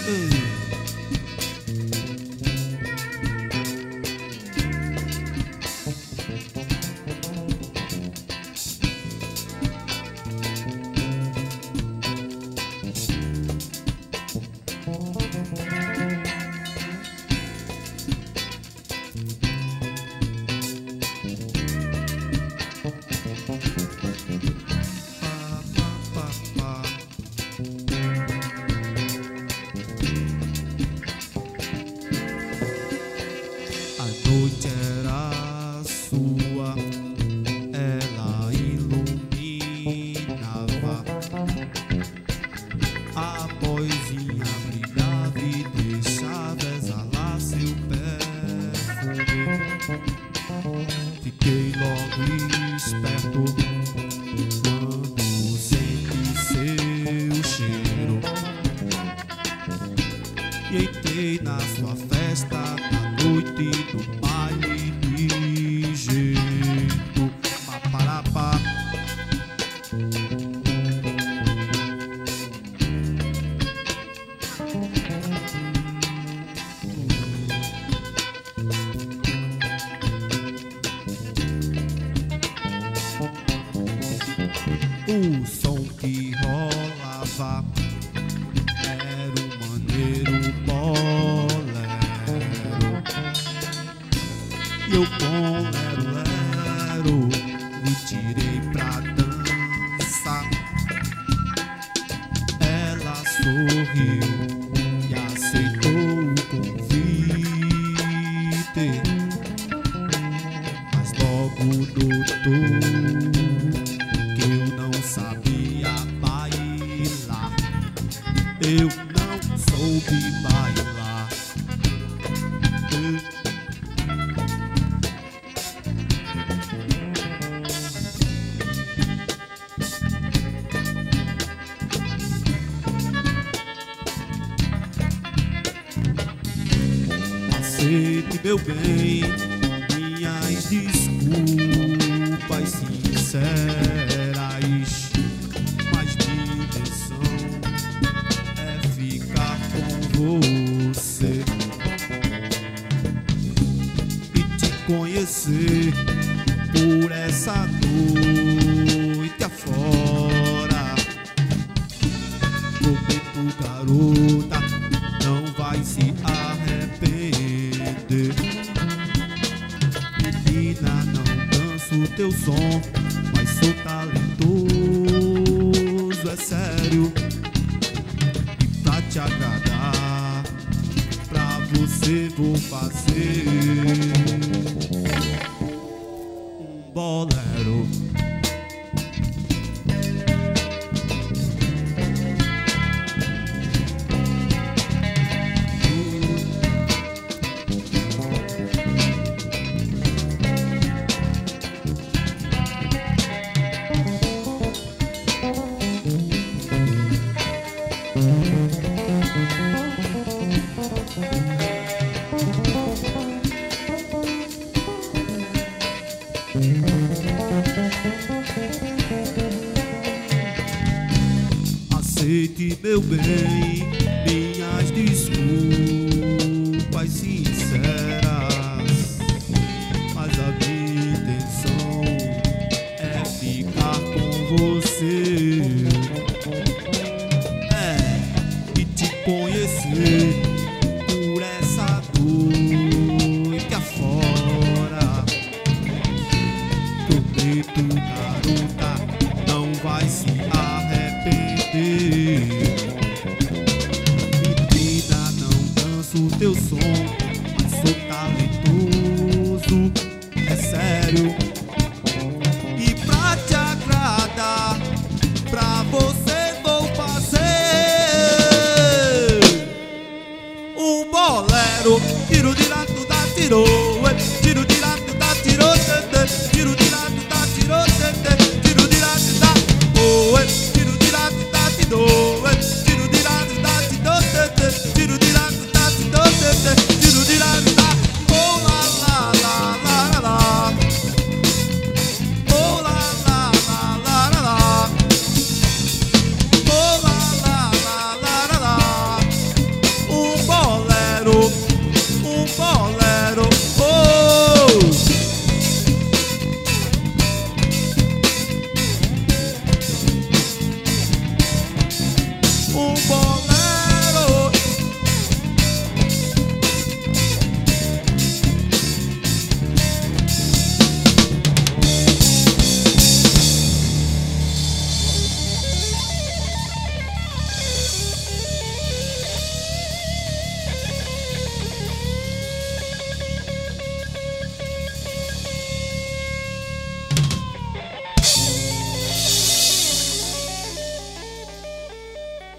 O som que rolava era o maneiro bolero, e eu com lero-lero me tirei pra dançar. Ela sorriu e aceitou o convite, mas logo notou eu não soube bailar. Aceite, meu bem, minhas desculpas sinceras, mas minha intenção é ficar com você e te conhecer por essa noite afora. Prometo, garota, não vai se arrepender. Menina, não danço teu som, mas sou talentoso, é sério. Pra te agradar, pra você vou fazer um bolero. Aceite, meu bem, minhas desculpas sinceras, mas a minha intenção é ficar com você, e te conhecer por essa noite afora. Prometo, garota, não vai se arrepender. Menina, não danço teu som, mas sou talentoso, é sério. E pra te agradar, pra você vou fazer um bolero. Tiro de lá, tu dá, tirou, tiro de lá, tu dá, tirou, tiro de lá, tu dá, tirou, tiro de lá, tu dá, tiro de lá, tu dá, tirou, tiro de lá, tu dá, tirou, tiro de lá, tu dá, tirou, tiro de lá, tu dá, oh lá lá lá lá lá, oh lá lá lá lá lá, oh lá lá lá lá lá, bolero.